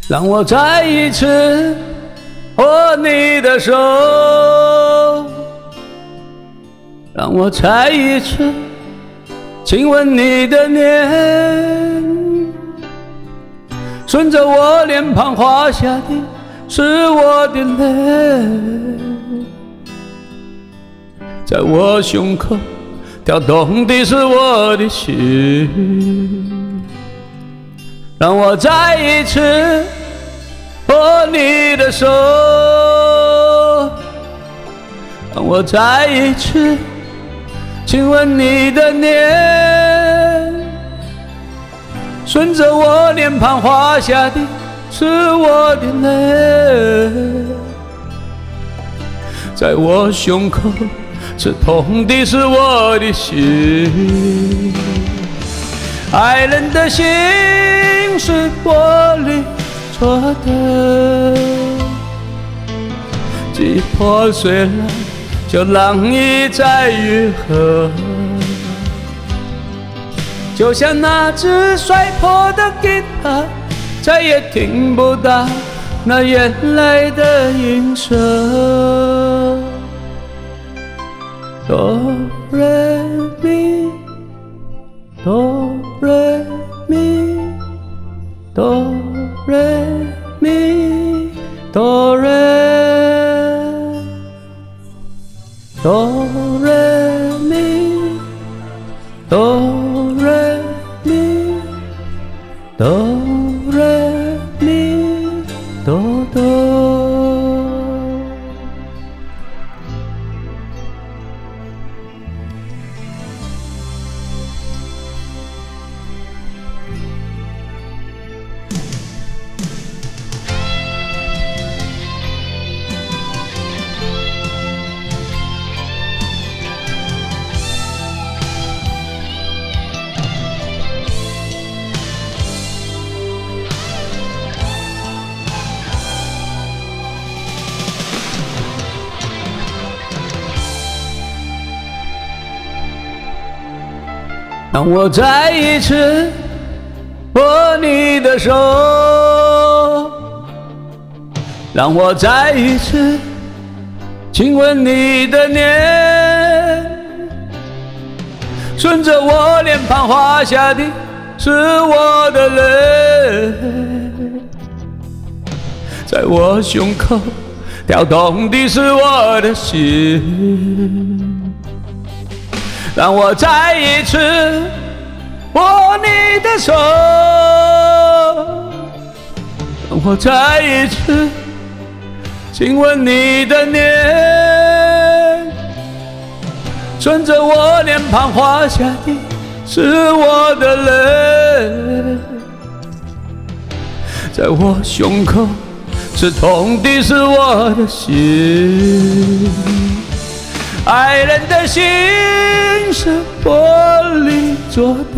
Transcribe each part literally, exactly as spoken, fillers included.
让我再一次握你的手，让我再一次亲吻你的脸，顺着我脸庞滑下的是我的泪，在我胸口跳动的是我的心，让我再一次握你的手，让我再一次亲吻你的脸，顺着我脸庞滑下的是我的泪，在我胸口刺痛的是我的心，爱人的心是玻璃做的，既破碎了就让你再愈合，就像那只摔破的吉他，再也听不到那原来的音色。哆来咪，哆来咪，哆来咪，哆来，哆来咪，哆来咪，哆来咪，哆哆。让我再一次握你的手，让我再一次亲吻你的脸，顺着我脸庞滑下的是我的泪，在我胸口跳动的是我的心，让我再一次握你的手，让我再一次亲吻你的脸，顺着我脸庞滑下的是我的泪，在我胸口刺痛的是我的心，爱人的心是玻璃做的，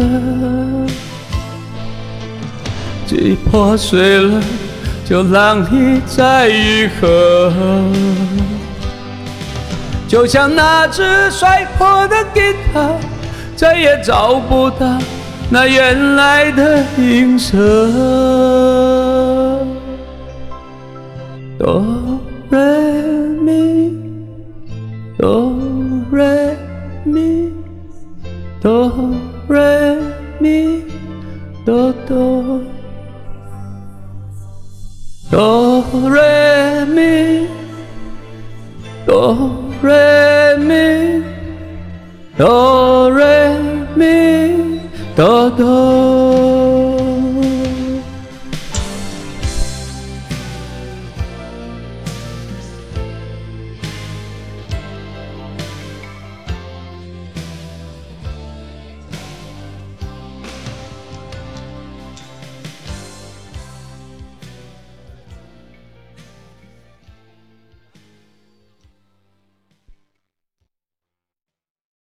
既破碎了就让你再愈合，就像那只摔破的吉他，再也找不到那原来的音色。哆来咪，哆来咪，哆来咪，哆哆，哆来咪，哆来咪，哆来咪，哆哆。